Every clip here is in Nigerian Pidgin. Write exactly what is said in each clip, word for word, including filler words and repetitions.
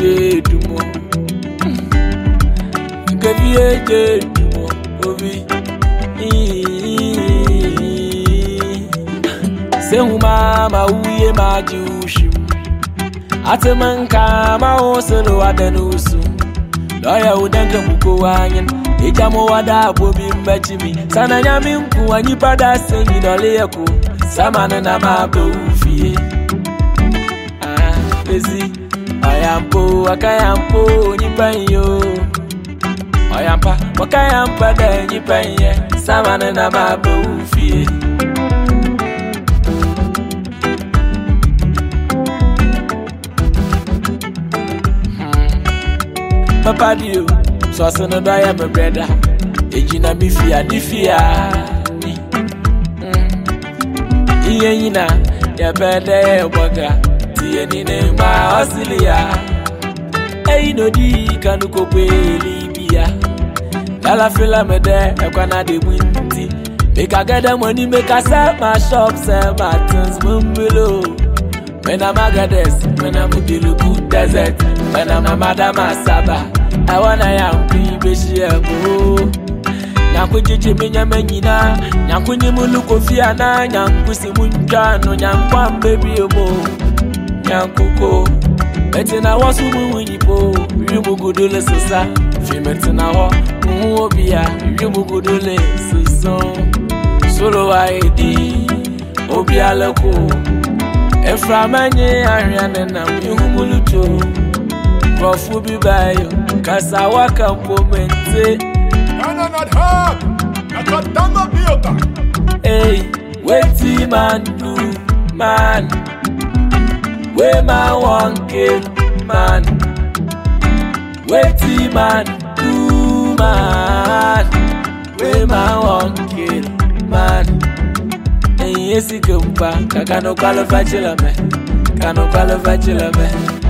jedumo. Nkefie jedumo obi. Sehu mama uye majushi. Atemanka ma oselo adenusu. Loya udenke muko wanyen. Ijamo wada bobi mbechimi. Sana nyami nku wanyipada senyi dole yako. Samane na mabe ufie. Ah, ezi. Oyampo, wakayampo, nyipanyo. Oyampa, wakayampa de nyipanye. Samane na mabe ufie. Papa dio, so asana do I am a brother. Ejina mi fia, di fia. Iye yina, ya bede waga. Tiye ni ne ma osilia. Ei no di kanu kope libia. Lala fila me de, ekwa na de winti. Make I get the money, make I sell my shop, sell my things, mumbilo. When I'm a goddess, when I'm with the good desert, when I'm a madam Saba, I wanna yam baby shebo. Nyakuji minya menina, nyakunyi muluko fiana, nyankusi munjano, nyankwan baby omo, nyankuko. Metina wasu muwinipo, yumu gudule sasa, fimetina ho, muobia, yumu gudule sasa. Solo aidi, obia leko. Eframanye ariane na mihumuluto Profu bibayo Kasa waka mpomente Yana not hard Nakatanga biota Hey, weti man do man We man one kill man Weti man do man We man one kill man Yesi kumpa, kakano kwalo fachila me, kano kwalo fachila me.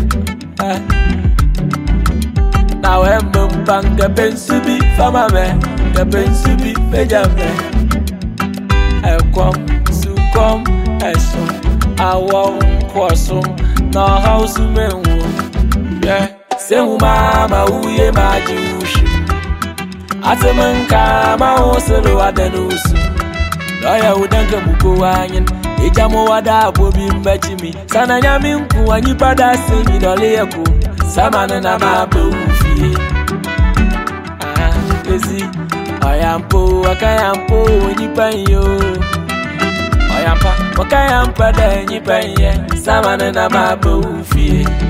Na wembe mpanga pensubi fama me, ka pensubi peja me. Ekom, sukom, esom, awom, kwasum, na house menwo. Yeah, sehu mama uye majushi. Atemanka ma oselo adenusu. Loya udenke muko wanyen. Ijamo wada bobi mbechimi. Sana nyami nku wanyipada senyi dole yako. Samane na mabe ufie. Ah, ezi. Oyampo, wakayampo, nyipanyo. Oyampa, wakayampa de nyipanye. Samane na mabe ufie.